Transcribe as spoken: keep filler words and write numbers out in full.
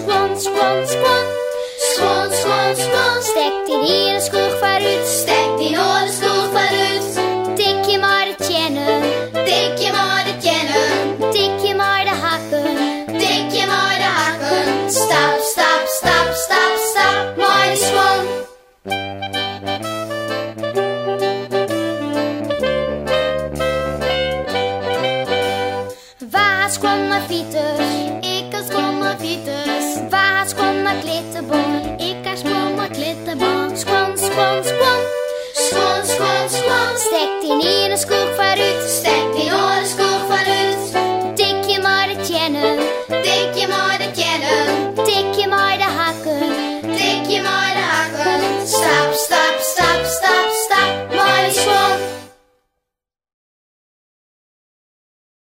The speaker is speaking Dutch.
Squan, squan, squan. Squan, squan, squan. Stek die hier een skoeg vooruit. Stek die naar de skoeg vooruit. Tik je maar de tjennen. Tik je maar de tjennen. Tik je maar de hakken. Tik je maar de hakken. Stap, stap, stap, stap, stap, maar de squan. Waar squan naar fieters? Ik kan squan naar fieters. Waar squan naar klittenbon? Ik kan squan naar klittenbaan. Squan, squan, squan. Squan, squan, squan. Stek die hier een skoeg vooruit.